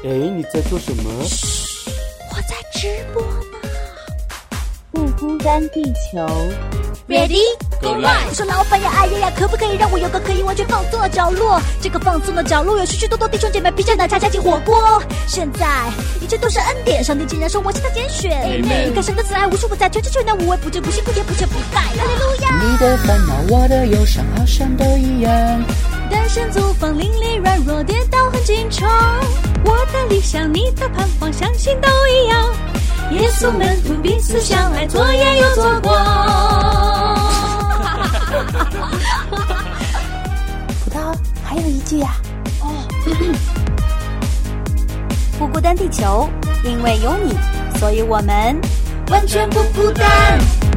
哎，你在做什么？ 我在直播呢。 不孤单地球 Ready Go live 我说老板呀，哎呀呀，可不可以让我有个可以完全放松的角落？这个放松的角落有许许多多弟兄姐妹披着奶茶加进火锅。现在一切都是恩典，上帝竟然说我是他拣选。你看神的慈爱无处不在，全知全能无微不至，不辛不甜不缺不败。哈利路亚！ 你的烦恼，我的忧伤，好像都一样。 单身租房邻里软弱跌倒很紧张，我的理想你的盼望相信都一样。耶稣门徒彼此相爱，左眼又左光。 葡萄还有一句呀、 不孤单地球，因为有你，所以我们完全不孤单。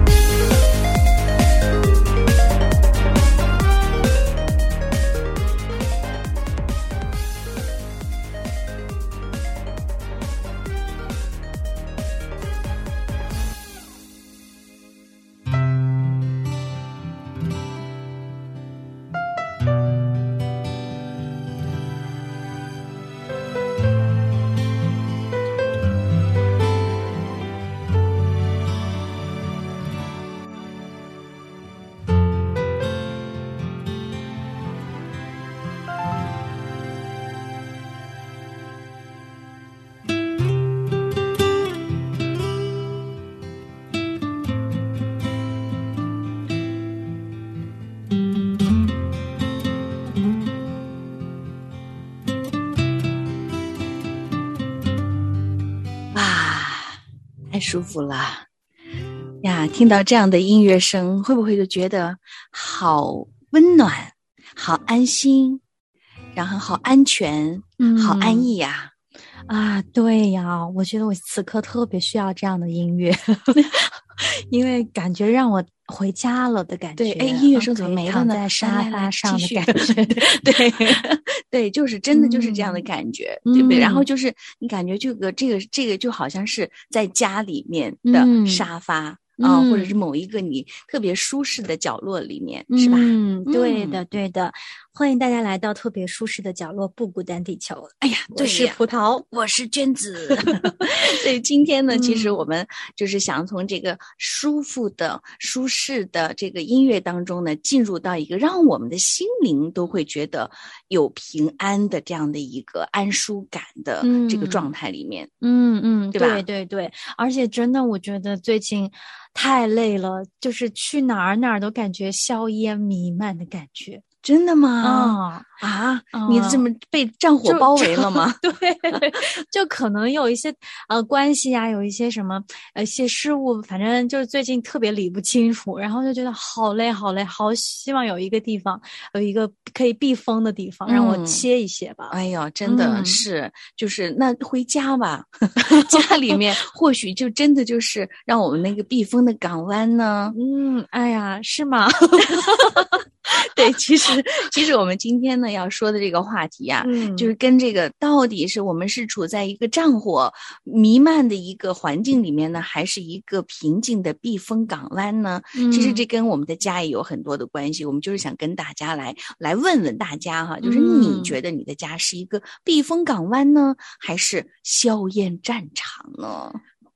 太舒服了呀！听到这样的音乐声，会不会就觉得好温暖、好安心，然后好安全、好安逸呀？ 啊，对呀，我觉得我此刻特别需要这样的音乐，因为感觉让我回家了的感觉。 对，哎，音乐声怎么没了呢？ 躺在沙发上的感觉。 对对，就是真的就是这样的感觉，对不对？然后就是你感觉这个就好像是在家里面的沙发。或者是某一个你特别舒适的角落里面，是吧？ 对的，对的。欢迎大家来到特别舒适的角落，不孤单地球。 哎呀， 我是葡萄， 我是娟子。所以今天呢，其实我们就是想从这个舒服的、舒适的这个音乐当中呢，进入到一个让我们的心灵都会觉得有平安的这样的一个安舒感的这个状态里面。对吧？ 对对对，而且真的，我觉得最近太累了，就是去哪儿都感觉硝烟弥漫的感觉。 真的吗？你这么被战火包围了吗？ 对，就可能有一些关系啊，有一些什么一些事物，反正就是最近特别理不清楚，然后就觉得好累，好希望有一个地方，有一个可以避风的地方，让我歇一歇吧。 哎呦，真的是，就是那回家吧，家里面或许就真的就是让我们那个避风的港湾呢。 哎呀，是吗？ 对，其实我们今天呢要说的这个话题啊，就是跟这个到底是我们是处在一个战火弥漫的一个环境里面呢，还是一个平静的避风港湾呢？其实这跟我们的家也有很多的关系。我们就是想跟大家来问问大家哈，就是你觉得你的家是一个避风港湾呢，还是硝烟战场呢？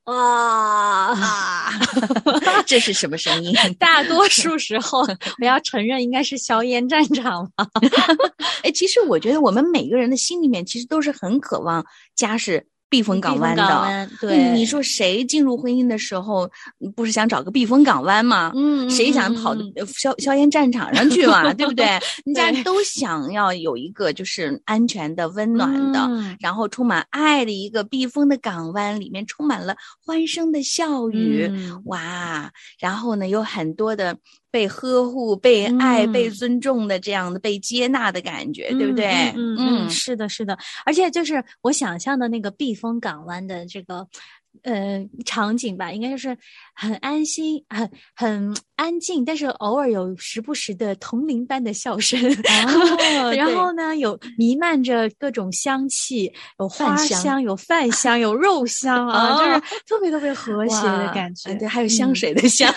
这是什么声音？ 大多数时候我要承认应该是硝烟战场吧。 哎，其实我觉得我们每个人的心里面其实都是很渴望家是避风港湾的。 对， 你说谁进入婚姻的时候不是想找个避风港湾吗？谁想跑到硝烟战场上去嘛？对不对？人家都想要有一个就是安全的、温暖的，然后充满爱的一个避风的港湾，里面充满了欢声的笑语，哇！然后呢，有很多的被呵护、被爱、被尊重的这样的被接纳的感觉，对不对？ 是的，是的。而且就是我想象的那个避风港湾的这个场景吧，应该就是很安心、很安静，但是偶尔有时不时的铜铃般的笑声。然后呢，有弥漫着各种香气，有花香、有饭香、有肉香啊，就是特别特别和谐的感觉。 对，还有香水的香。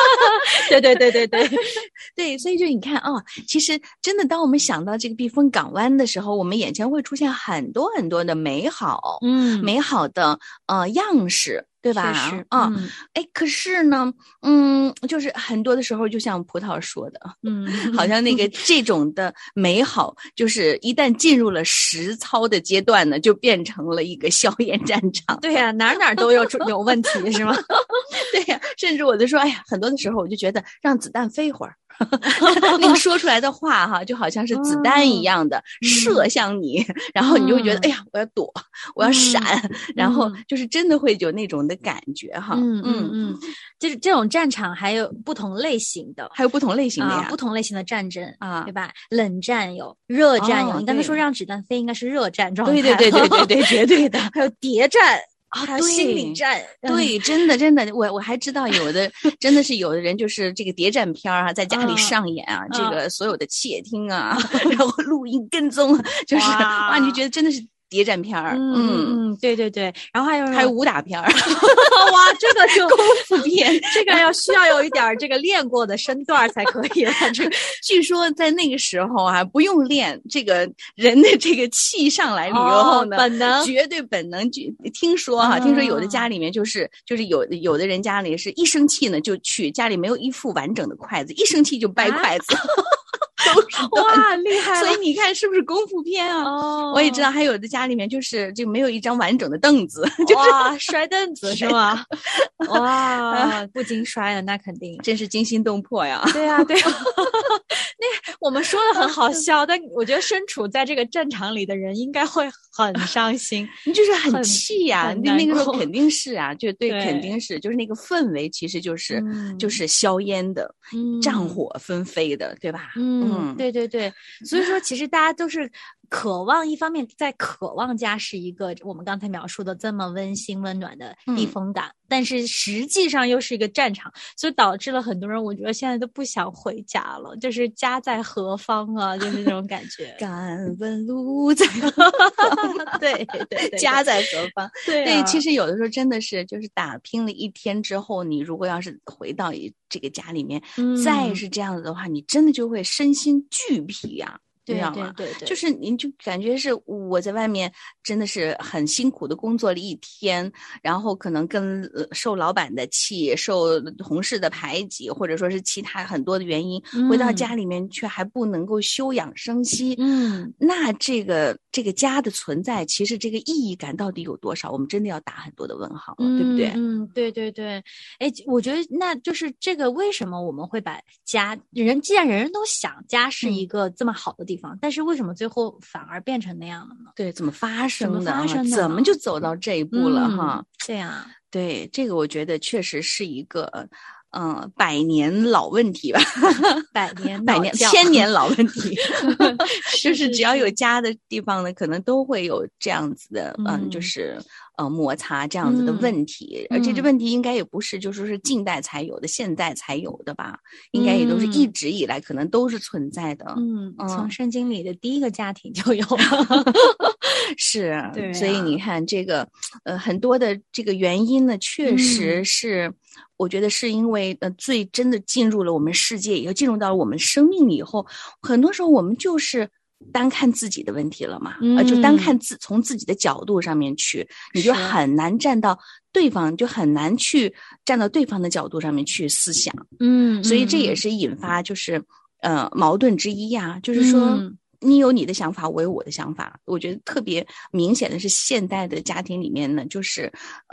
对，所以就你看其实真的，当我们想到这个避风港湾的时候，我们眼前会出现很多很多的美好，美好的样式。对吧？可是呢，就是很多的时候，就像葡萄说的，好像那个这种的美好，就是一旦进入了实操的阶段呢，就变成了一个硝烟战场。 对呀，哪都有问题，是吗？ 对呀，甚至我就说，哎呀，很多的时候我就觉得让子弹飞会儿。那个说出来的话哈，就好像是子弹一样的射向你，然后你就会觉得哎呀，我要躲，我要闪，然后就是真的会有那种的感觉哈。 就是这种战场还有不同类型的， 还有不同类型的呀， 不同类型的战争啊，对吧？冷战有，热战有。你刚才说让子弹飞，应该是热战状态。 对，绝对的。 还有谍战。还有心理战， 对，真的，我还知道有的真的是有的人就是这个谍战片啊，在家里上演啊，这个所有的窃听啊，然后录音跟踪，就是哇，你就觉得真的是谍战片儿。 对，然后还有武打片儿。 哇，这个就功夫片， 这个需要有一点这个练过的身段才可以了。这个据说在那个时候啊，不用练，这个人的这个气上来了以后呢， 本能， 绝对本能。听说有的家里面就是有的人家里是一生气呢，就去家里没有一副完整的筷子，一生气就掰筷子。 哇，厉害了！ 所以你看是不是功夫片啊？我也知道，还有的家里面就没有一张完整的凳子， 哇，摔凳子是吗？哇，不经摔了，那肯定真是惊心动魄呀！ 对呀。那我们说的很好笑，但我觉得身处在这个战场里的人应该会很伤心， 你就是很气呀！那个时候肯定是啊，就对，肯定是，就是那个氛围其实就是硝烟的，战火纷飞的，对吧？ 对，所以说其实大家都是渴望，一方面在渴望家是一个我们刚才描述的这么温馨温暖的避风港，但是实际上又是一个战场，所以导致了很多人我觉得现在都不想回家了，就是家在何方啊，就是这种感觉。 敢问路在何方？对，家在何方？对，其实有的时候真的是就是打拼了一天之后，你如果要是回到这个家里面，再是这样子的话，你真的就会身心俱疲呀。 对， 就是您就感觉是我在外面真的是很辛苦的工作了一天，然后可能跟受老板的气，受同事的排挤，或者说是其他很多的原因，回到家里面却还不能够休养生息。那这个家的存在，其实这个意义感到底有多少？我们真的要打很多的问号了，对不对？ 对。我觉得那就是这个为什么我们会把家既然人人都想家是一个这么好的地方。但是为什么最后反而变成那样了呢？ 对，怎么发生的？怎么就走到这一步了哈？ 对呀， 对，这个我觉得确实是一个百年老问题吧，千年老问题，就是只要有家的地方呢，可能都会有这样子的，就是摩擦这样子的问题，而且这问题应该也不是就是说是近代才有的，现代才有的吧，应该也都是一直以来可能都是存在的。 从圣经里的第一个家庭就有了。 是，对，所以你看这个很多的这个原因呢，确实是。我觉得是因为最真的进入了我们世界以后，进入到了我们生命以后，很多时候我们就是单看自己的问题了嘛，就单看从自己的角度上面去，你就很难站到对方，就很难去站到对方的角度上面去思想。所以这也是引发就是矛盾之一呀，就是说。你有你的想法，我有我的想法。我觉得特别明显的是，现代的家庭里面呢，就是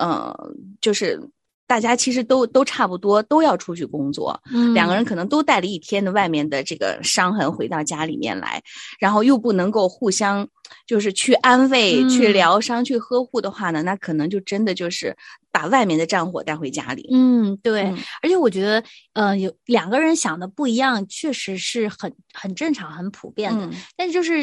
大家其实都差不多，都要出去工作。两个人可能都带了一天的外面的这个伤痕回到家里面来，然后又不能够互相就是去安慰、去疗伤、去呵护的话呢，那可能就真的就是把外面的战火带回家里。 对。而且我觉得有两个人想的不一样，确实是很正常、很普遍的。但是就是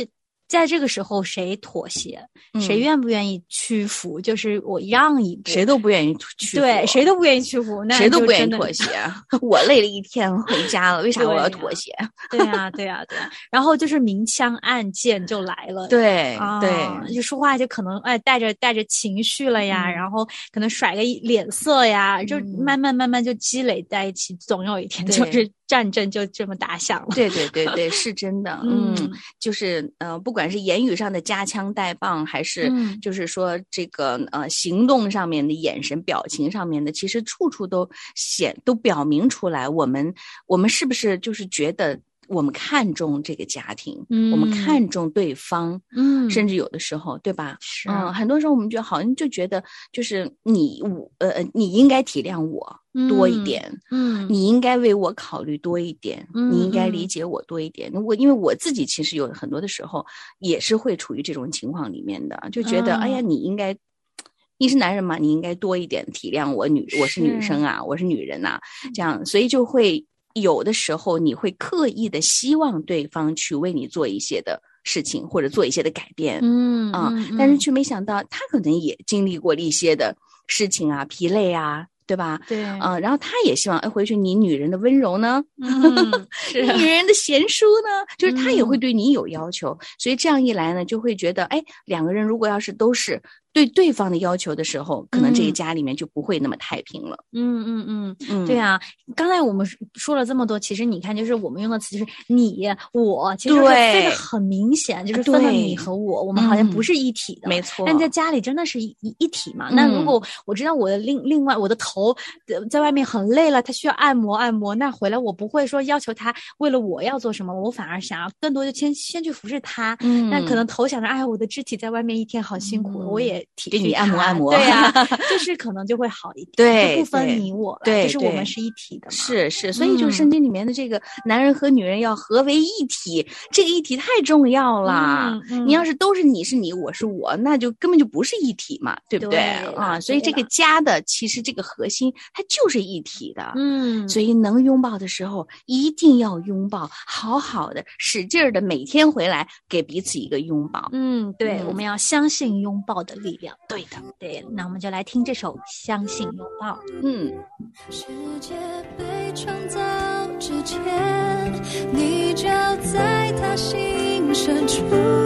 在这个时候谁妥协，谁愿不愿意屈服，就是我让一步， 谁都不愿意屈服， 对，谁都不愿意屈服，那谁都不愿意妥协。我累了一天回家了，为啥我要妥协？ 对呀。然后就是明枪暗箭就来了， 对， 就说话就可能带着情绪了呀，然后可能甩个脸色呀，就慢慢就积累在一起，总有一天就是战争就这么打响了。 对，是真的。就是不管是言语上的夹枪带棒，还是就是说这个行动上面的眼神表情上面的，其实处处都表明出来，我们是不是就是觉得我们看重这个家庭，我们看重对方，甚至有的时候，对吧？ 是， 很多时候我们就好像就觉得，就是你应该体谅我多一点，你应该为我考虑多一点，你应该理解我多一点。因为我自己其实有很多的时候也是会处于这种情况里面的，就觉得哎呀，你是男人嘛，你应该多一点体谅我，我是女生啊，我是女人啊，这样，所以就会有的时候你会刻意的希望对方去为你做一些的事情或者做一些的改变，但是却没想到他可能也经历过一些的事情啊，疲累啊，对吧？ 对， 然后他也希望回去你女人的温柔呢，是女人的贤淑呢，就是他也会对你有要求，所以这样一来呢，就会觉得，哎，两个人如果要是都是对对方的要求的时候，可能这个家里面就不会那么太平了。 对啊，刚才我们说了这么多，其实你看，就是我们用的词就是你我，其实是分得很明显，就是分了你和我们好像不是一体的， 没错。 但在家里真的是一体嘛。那如果我知道我的另外我的头在外面很累了，他需要按摩，那回来我不会说要求他为了我要做什么，我反而想要更多就先去服侍他。那可能头想着，哎，我的肢体在外面一天好辛苦，我也给你按摩， 对呀，就是可能就会好一点， 对， 不分你我了，就是我们是一体的嘛。 是，所以就是圣经里面的这个男人和女人要合为一体，这个一体太重要了。你要是都是你是你，我是我，那就根本就不是一体嘛，对不对啊？所以这个家的其实这个核心它就是一体的。所以能拥抱的时候一定要拥抱，好好的使劲儿的每天回来给彼此一个拥抱。 对，我们要相信拥抱的力量。 对的， 对，那我们就来听这首《相信拥抱》。 世界被创造之前，你就在他心深处。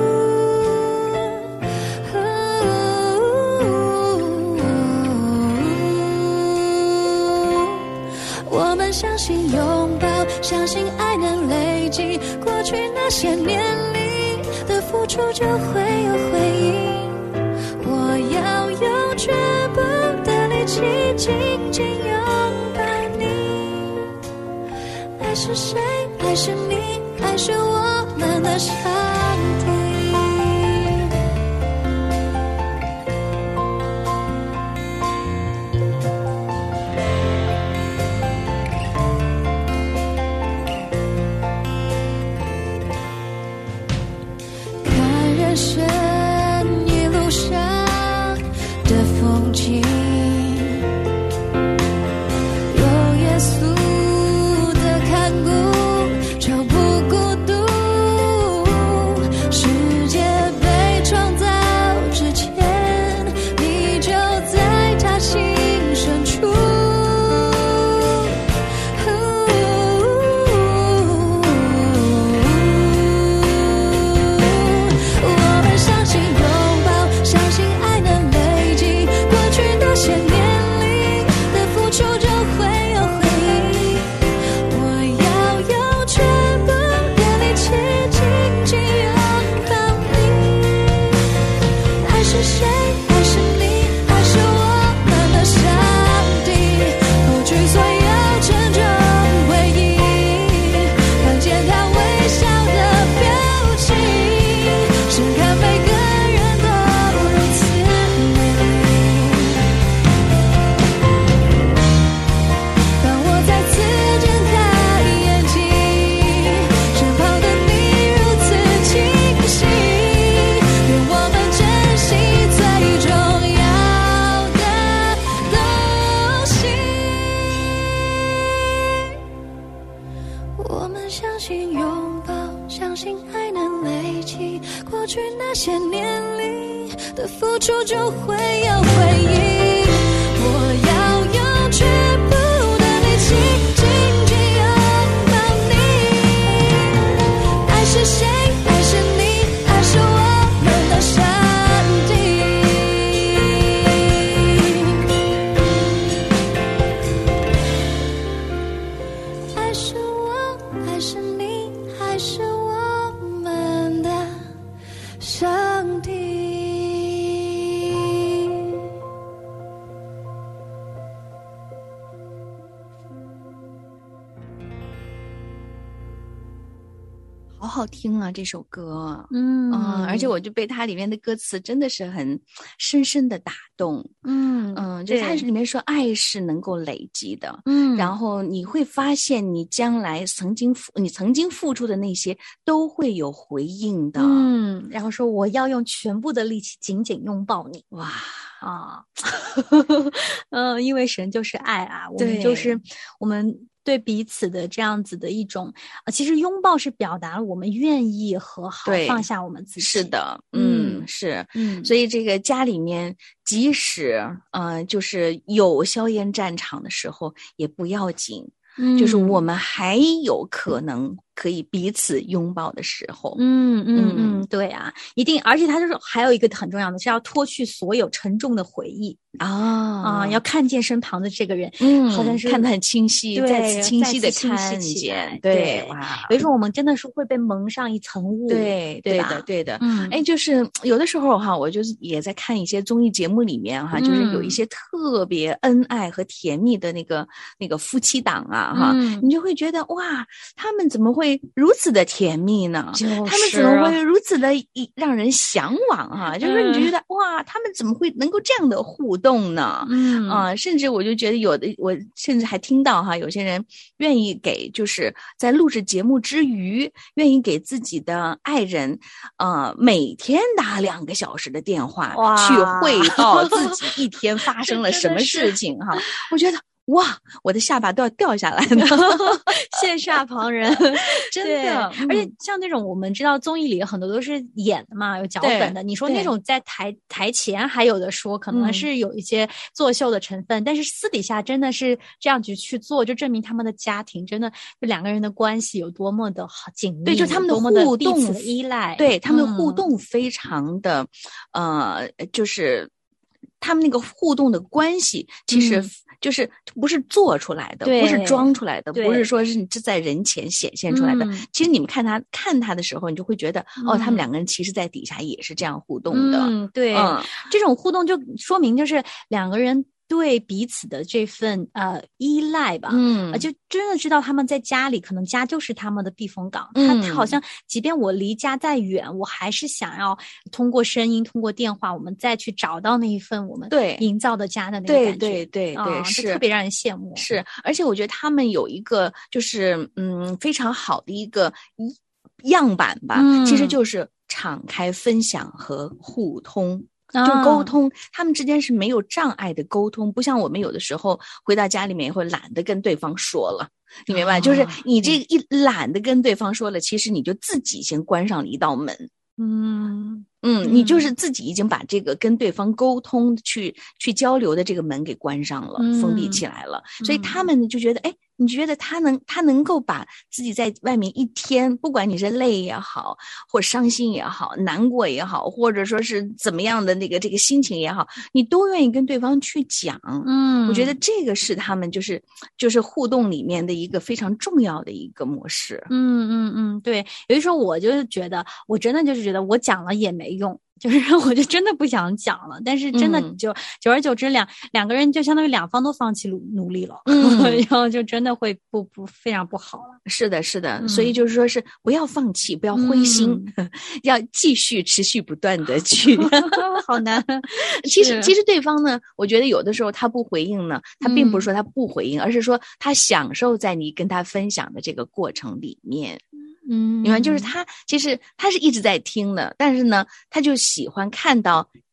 我们相信拥抱，相信爱能累积过去那些年里的付出，就会有回应。我要用全部的力气紧紧拥抱你。爱是谁？爱是你？爱是我们的上帝。看人生一路上的风景，有耶稣的看顾就不孤独。世界被创造之前，你就在他心深处。我们相信拥抱，相信爱能累积过去那些年里的付出，就会有回应。我要用全部的力气紧紧拥抱你。爱是谁？爱是你？爱是我们的上帝。过去所有沉重回忆，看见他微笑的表情，是看每个人都如此美丽。当我再次睁开眼睛，身旁的你如此清晰，愿我们珍惜最重千年里的付出就会有回应，我要用全部的力气紧紧拥抱你。爱是谁？爱是你，爱是我们的上帝。爱是我，爱是你，爱是我们的上帝。 好好听啊，这首歌。而且我就被它里面的歌词真的是很深深的打动。就它里面说爱是能够累积的。然后你会发现你将来曾经付出的那些都会有回应的。 然后说我要用全部的力气紧紧拥抱你。 哇啊， 因为神就是爱啊，我们就是我们对彼此的这样子的一种，其实拥抱是表达了我们愿意和好，放下我们自己。 是的，是，所以这个家里面，即使就是有硝烟战场的时候，也不要紧。就是我们还有可能可以彼此拥抱的时候。 对啊，一定。而且他就是还有一个很重要的是要脱去所有沉重的回忆要看见身旁的这个人，好像是看得很清晰，再次清晰的看见。对，哇， 有时候我们真的是会被蒙上一层雾。 对的。就是有的时候哈，我就是也在看一些综艺节目里面哈，就是有一些特别恩爱和甜蜜的那个夫妻档啊。你就会觉得哇，他们怎么会如此的甜蜜呢？他们怎么会如此的让人向往啊？就是你就觉得哇，他们怎么会能够这样的互动呢？甚至我就觉得我甚至还听到哈，有些人愿意给，就是在录制节目之余，愿意给自己的爱人每天打2个小时的电话去汇报自己一天发生了什么事情哈。我觉得哇，我的下巴都要掉下来了， 羡煞旁人， 真的。 而且像那种我们知道综艺里很多都是演的嘛，有脚本的。你说那种在台前还有的说，可能是有一些作秀的成分，但是私底下真的是这样去做，就证明他们的家庭真的就2个人的关系有多么的紧密， 对，就是他们的互动彼此的依赖， 对，他们的互动非常的就是他们那个互动的关系，其实就是不是做出来的，不是装出来的，不是说是在人前显现出来的。其实你们看他的时候，你就会觉得他们2个人其实在底下也是这样互动的。 对，这种互动就说明就是2个人对彼此的这份依赖吧，就真的知道他们在家里，可能家就是他们的避风港。他好像即便我离家再远，我还是想要通过声音，通过电话，我们再去找到那一份我们营造的家的那个感觉。 对，是特别让人羡慕。 是，而且我觉得他们有一个就是非常好的一个样板吧，其实就是敞开分享和互通。就沟通，他们之间是没有障碍的沟通，不像我们有的时候回到家里面会懒得跟对方说了，你明白？就是你这一懒得跟对方说了，其实你就自己先关上了一道门。你就是自己已经把这个跟对方沟通去交流的这个门给关上了，封闭起来了。所以他们就觉得，你觉得他能够把自己在外面一天，不管你是累也好，或伤心也好，难过也好，或者说是怎么样的这个心情也好，你都愿意跟对方去讲。我觉得这个是他们就是互动里面的一个非常重要的一个模式。 对，有的时候我就是觉得，我真的就是觉得我讲了也没用。就是我就真的不想讲了，但是真的久而久之两个人就相当于2方都放弃努力了，然后就真的会不非常不好了。 是的，所以就是说是不要放弃，不要灰心，要继续持续不断的去。 好难。 其实对方呢，我觉得有的时候他不回应呢，他并不是说他不回应，而是说他享受在你跟他分享的这个过程里面。你看，就是他其实他是一直在听的，但是呢，他就喜欢看到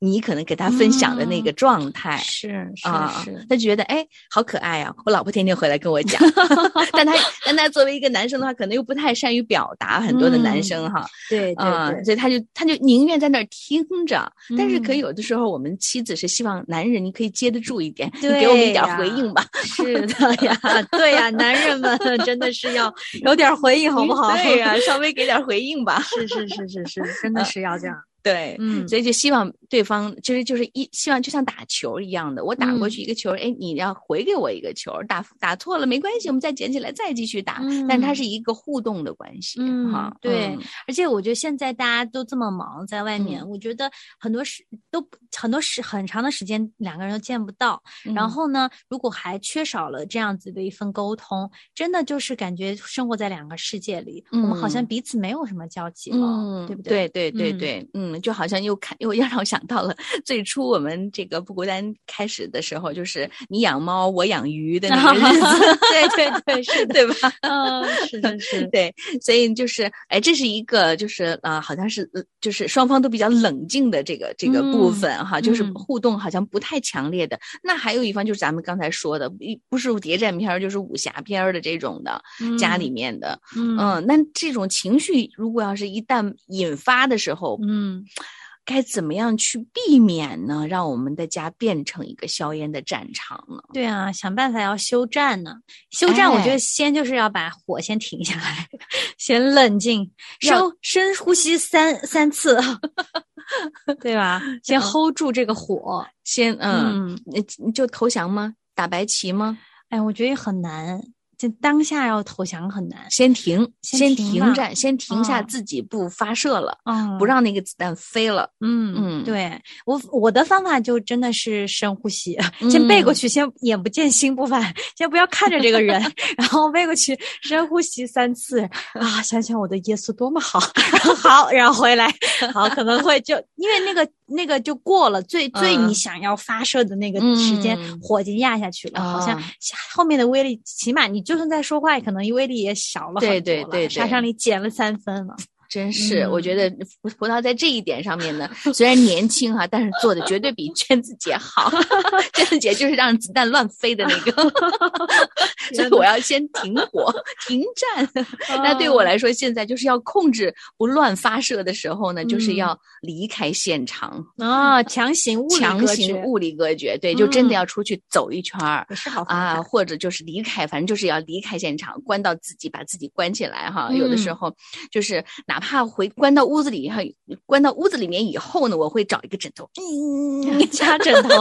你可能给他分享的那个状态。 是他觉得好可爱啊，我老婆天天回来跟我讲。但他作为一个男生的话，可能又不太善于表达，很多的男生哈。 对， 所以他就宁愿在那儿听着。但是可以有的时候我们妻子是希望男人你可以接得住一点，你给我们一点回应吧。 是的呀，对呀，男人们真的是要有点回应好不好？ 对呀，稍微给点回应吧。 是，真的是要这样。 对，所以就希望对方其实就是希望就像打球一样的，我打过去一个球，你要回给我一个球，打错了没关系，我们再捡起来再继续打。但是它是一个互动的关系哈。 对，而且我觉得现在大家都这么忙，在外面，我觉得很长的时间两个人都见不到。然后呢，如果还缺少了这样子的一份沟通，真的就是感觉生活在两个世界里，我们好像彼此没有什么交集了，对不对？ 对，就好像又让我想到了最初我们这个不孤单开始的时候，就是你养猫我养鱼的那个日子。 对，是的， 对吧？ 是对，所以就是这是一个就是好像是就是双方都比较冷静的这个部分哈，就是互动好像不太强烈的。那还有一方就是咱们刚才说的，不是谍战片就是武侠片的这种的，家里面的，那这种情绪如果要是一旦引发的时候，该怎么样去避免呢？让我们的家变成一个硝烟的战场呢？ 对啊，想办法要休战呢。休战，我觉得先就是要把火先停下来，先冷静，深呼吸三次，对吧？先 hold 住这个火， 先你就投降吗？打白旗吗？ 我觉得很难。就当下要投降很难， 先停战，先停下自己不发射了，不让那个子弹飞了。 对，我的方法就真的是深呼吸，先背过去，先眼不见心不烦，先不要看着这个人，然后背过去，深呼吸3次啊，想想我的耶稣多么好，好，然后回来，好，可能会就因为那个就过了最你想要发射的那个时间，火已经压下去了，好像后面的威力，起码你就算在说话，可能威力也小了很多了，对，杀伤力减了3分了。 真是，我觉得葡萄在这一点上面呢，虽然年轻哈，但是做的绝对比娟子姐好。娟子姐就是让子弹乱飞的那个，所以我要先停火、停战。那对我来说，现在就是要控制不乱发射的时候呢，就是要离开现场强行物理隔绝。对，就真的要出去走一圈也是好方法或者就是离开，反正就是要离开现场，把自己关起来哈。有的时候就是哪怕关到屋子里面以后呢，我会找一个枕头， 掐枕头，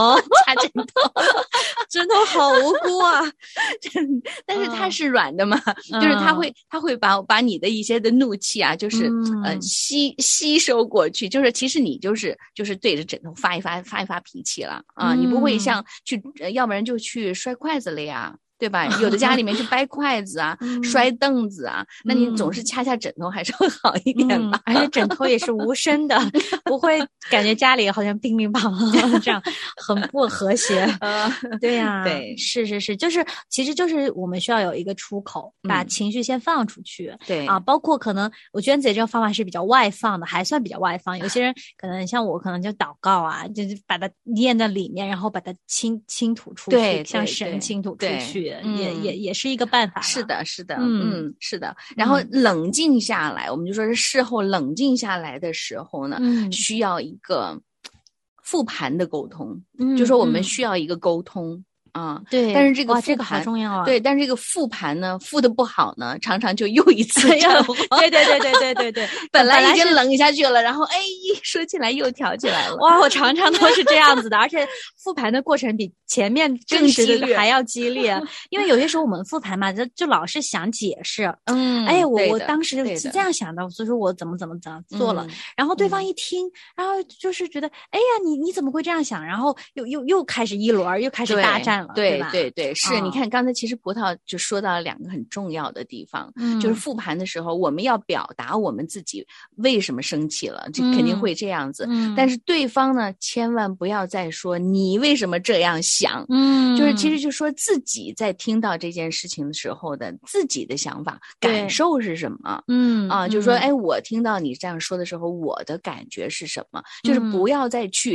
枕头好无辜啊！ 但是它是软的嘛，就是它会把你的一些的怒气啊，就是吸收过去，就是其实你就是对着枕头发一发脾气了啊，你不会像要不然就去摔筷子了呀。对吧？有的家里面去掰筷子啊，摔凳子啊，那你总是掐枕头还是会好一点吧？ 而且枕头也是无声的，不会感觉家里好像乒乒乓乓这样，很不和谐。对呀， 对， 是，其实就是我们需要有一个出口，把情绪先放出去。 对啊，包括可能我娟姐这个方法是比较外放的，还算比较外放。有些人可能像我，可能就祷告啊，就是把它念在里面，然后把它倾吐出去， 对， 向神倾吐出去。也是一个办法。 是的，是的，是的。然后冷静下来，我们就说是事后冷静下来的时候呢，需要一个复盘的沟通，就说我们需要一个沟通。 对， 但是这个好重要啊。 对，但是这个复盘呢，复的不好呢，常常就又一次战火。 对， 本来已经冷下去了，然后一说起来又挑起来了。 哇，我常常都是这样子的，而且复盘的过程比前面真实的还要激烈，因为有些时候我们复盘嘛，就老是想解释。我当时是这样想的，所以说我怎么做了，然后对方一听，然后就是觉得，哎呀，你怎么会这样想？然后又开始一轮，又开始大战。 对，是你看刚才其实葡萄就说到了2个很重要的地方，就是复盘的时候我们要表达我们自己为什么生气了，这肯定会这样子，但是对方呢千万不要再说你为什么这样想，就是其实就说自己在听到这件事情的时候的自己的想法感受是什么，就是说我听到你这样说的时候我的感觉是什么，就是不要再去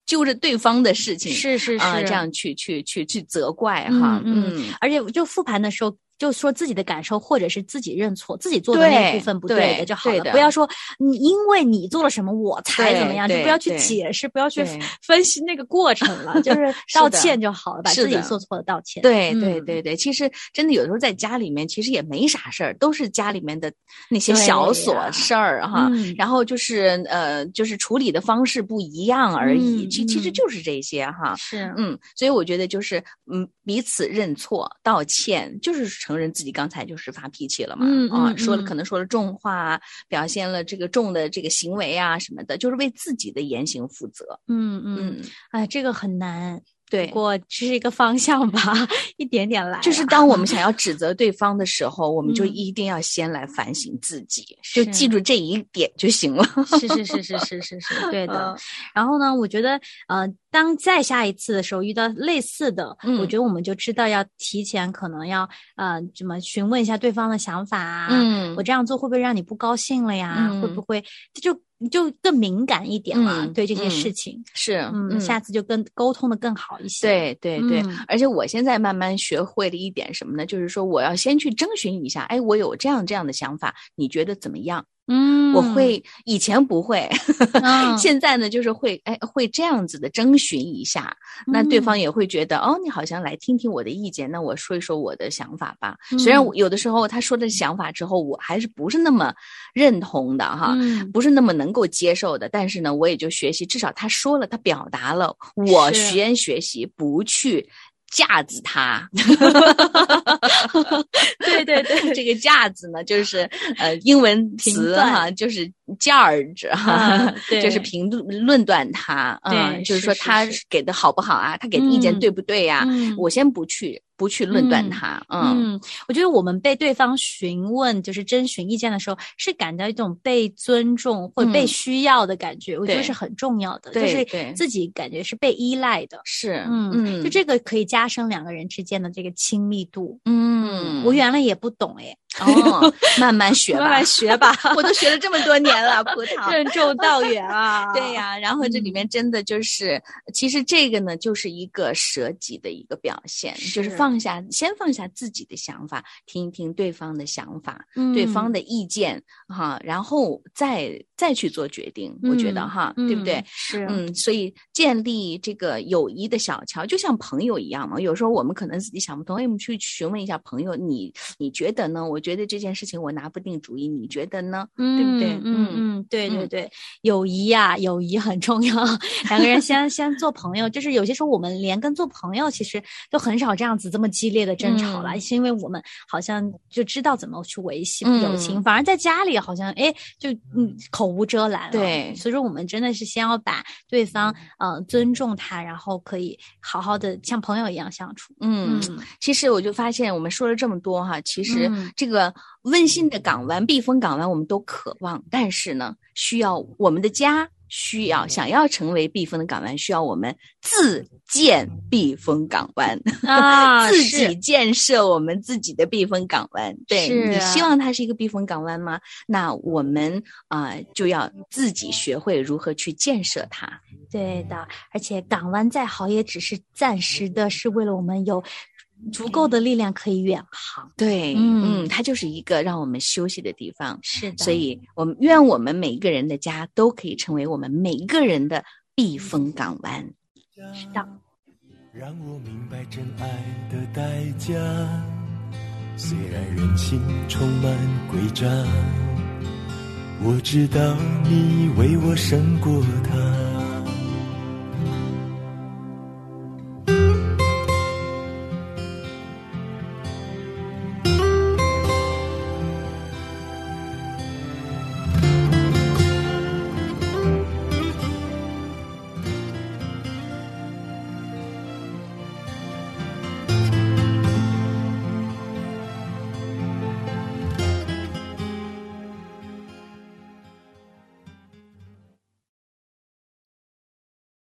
揪着对方的事情， 是这样去责怪哈， 而且就复盘的时候。就说自己的感受，或者是自己认错，自己做的那部分不对的就好了，不要说你因为你做了什么我才怎么样，就不要去解释，不要去分析那个过程了，就是道歉就好了，把自己做错的道歉。 对，其实真的有时候在家里面其实也没啥事儿，都是家里面的那些小琐事儿哈，然后就是处理的方式不一样而已，其实就是这些哈， 是所以我觉得就是彼此认错道歉，就是承认自己刚才就是发脾气了嘛，可能说了重话，表现了这个重的这个行为啊什么的，就是为自己的言行负责。 哎，这个很难。 对， 不过这是一个方向吧，一点点来。 就是当我们想要指责对方的时候，我们就一定要先来反省自己，就记住这一点就行了。 是，对的。然后呢，我觉得当再下一次的时候遇到类似的，我觉得我们就知道要提前可能要怎么询问一下对方的想法啊，我这样做会不会让你不高兴了呀？会不会就更敏感一点了，对这些事情是， 下次就更沟通的更好一些。 对，而且我现在慢慢学会了一点什么呢？就是说我要先去征询一下，哎，我有这样的想法，你觉得怎么样？我会以前不会，现在呢就是会这样子的征询一下，那对方也会觉得你好像来听听我的意见，那我说一说我的想法吧。虽然有的时候他说的想法之后我还是不是那么认同的哈，不是那么能够接受的，但是呢我也就学习，至少他说了，他表达了，我先学习不去架子他。对，这个架子呢就是英文词哈，就是 judge 哈，就是评论断他，就是说他给的好不好啊，他给的意见对不对呀，我先不去论断他。 我觉得我们被对方询问，就是征询意见的时候，是感到一种被尊重或被需要的感觉，我觉得是很重要的，就是自己感觉是被依赖的。 是， 就这个可以加深两个人之间的这个亲密度。我原来也不懂慢慢学吧，我都学了这么多年了，葡萄任重道远啊。 对呀，然后这里面真的就是，其实这个呢就是一个舍己的一个表现，就是先放下自己的想法，听一听对方的想法，对方的意见哈，然后再去做决定，我觉得哈，对不对？ 是， 所以建立这个友谊的小桥，就像朋友一样嘛。有时候我们可能自己想不通，我们去询问一下朋友，你觉得呢？我觉得这件事情我拿不定主意，你觉得呢？对不对？ 对，友谊很重要。两个人先做朋友，就是有些时候我们连跟做朋友其实都很少这样子这么激烈的争吵了，是因为我们好像就知道怎么去维系友情，反而在家里好像就口无遮拦了。 对， 所以说我们真的是先要把对方尊重他，然后可以好好的像朋友一样相处。 其实我就发现我们说了这么多哈，其实这个温馨的港湾、避风港湾我们都渴望，但是呢需要我们的家想要成为避风的港湾，需要我们自建避风港湾自己建设我们自己的避风港湾。对，你希望它是一个避风港湾吗？那我们就要自己学会如何去建设它。 对的，而且港湾再好也只是暂时的，是为了我们有足够的力量可以远航。 对，它就是一个让我们休息的地方。 是的， 所以愿我们每一个人的家都可以成为我们每一个人的避风港湾。 是的， 让我明白真爱的代价，虽然人性充满诡诈，我知道你为我胜过他。